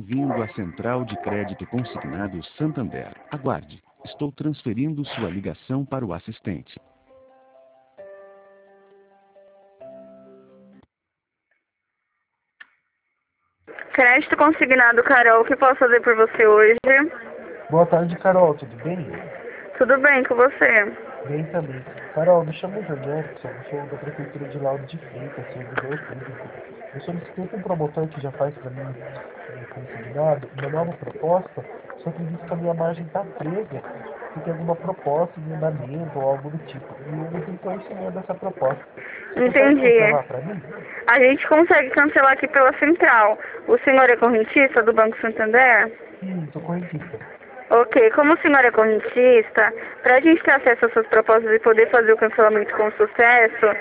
Bem-vindo à Central de Crédito Consignado Santander. Aguarde. Estou transferindo sua ligação para o assistente. Crédito consignado, Carol, o que posso fazer por você hoje? Boa tarde, Carol, tudo bem? Tudo bem com você? Bem também. Carol, me chamo Janielson, eu sou da Prefeitura de Lauro de Freitas, servidor público. Eu solicitei com um promotor que já faz para mim consignado uma nova proposta, só que diz que a minha margem está presa, se tem alguma proposta de andamento ou algo do tipo. E eu não tenho conhecimento dessa proposta. Você consegue Entendi. cancelar para mim? A gente consegue cancelar aqui pela central. O senhor é correntista do Banco Santander? Sim, sou correntista. Ok, como o senhor é correntista, para a gente ter acesso às suas propostas e poder fazer o cancelamento com sucesso,